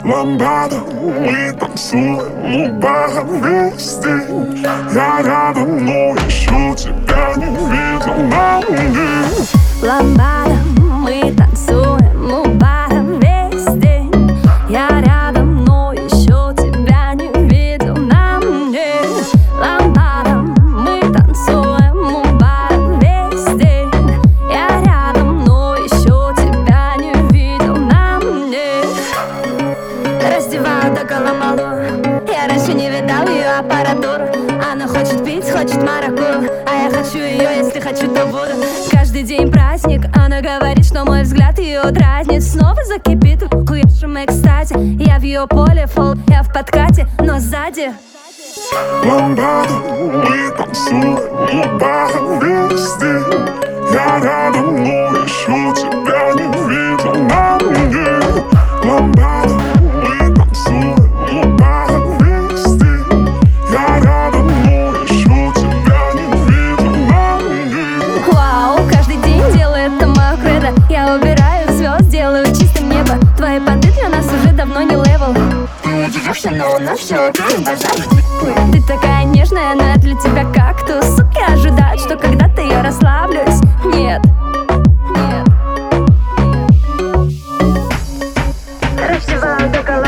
Ламбада, мы танцуем у бара весь день. Я рядом, но еще тебя не видел на мне. Ламбада, мы танцуем у бара весь день. Я рядом, но еще тебя не видел на мне. Ламбада, мы танцуем у бара весь день. Я рядом, но еще тебя не видел на мне. Раздеваю до голомолу. Я раньше не видал ее аппаратуру. Она хочет пить, хочет маракую, а я хочу ее, если хочу, то буду. Каждый день праздник, она говорит, что мой взгляд ее дразнит. Снова закипит в хуевшем экстазе. Я в ее поле, фол, я в подкате, но сзади. Ламбада, мы танцуем у бара весь день. Я рядом, но еще тебя не видел на мне. Ламбада, мы танцуем у бара весь день. Я рядом, но еще тебя не видел на мне. Вау, каждый день делает это мое кредо. Я убираю звезд, делаю чистым небо. Твои понты для нас уже давно не левел. Ты удивишься, но на все это базар. Ты такая нежная, но я для тебя кактус. Суки ожидают, что когда-то я расслаблюсь. Нет, нет. Раздеваю до голова.